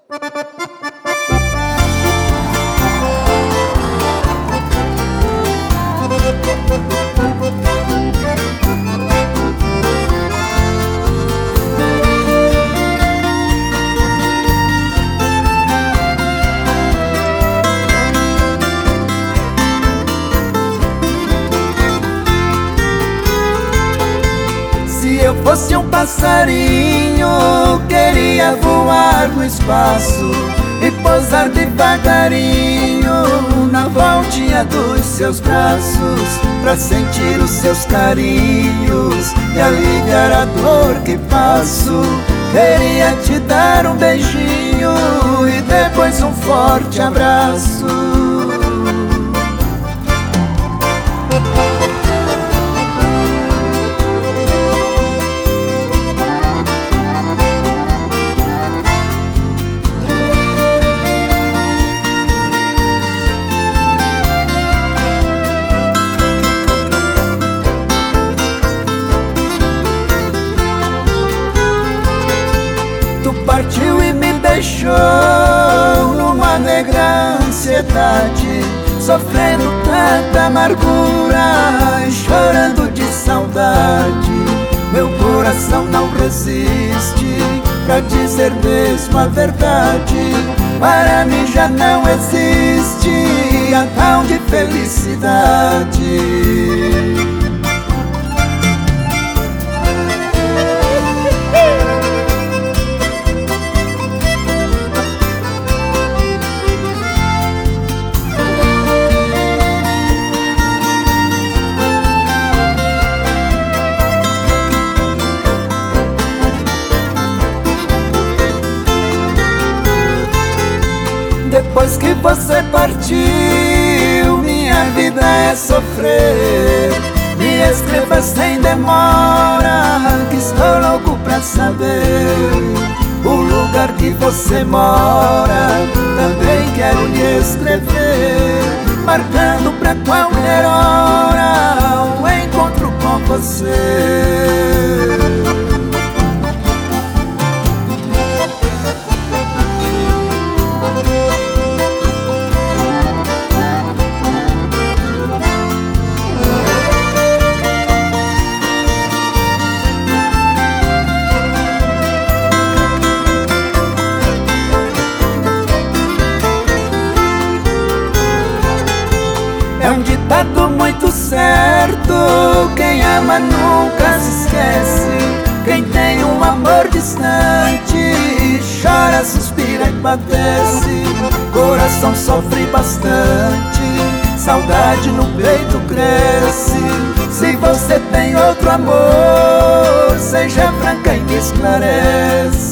Se eu fosse um passarinho, queria voar no espaço e pousar devagarinho na voltinha dos seus braços, pra sentir os seus carinhos e aliviar a dor que passo. Queria te dar um beijinho e depois um forte abraço. Partiu e me deixou numa negra ansiedade, sofrendo tanta amargura e chorando de saudade. Meu coração não resiste pra dizer mesmo a verdade. Para mim já não existe a tal de felicidade. Depois que você partiu, minha vida é sofrer. Me escreva sem demora, que estou louco pra saber o lugar que você mora. Também quero lhe escrever, marcando pra qualquer hora um encontro com você. É um ditado muito certo: quem ama nunca se esquece. Quem tem um amor distante chora, suspira e padece. Coração sofre bastante, saudade no peito cresce. Se você tem outro amor, seja franca e me esclarece.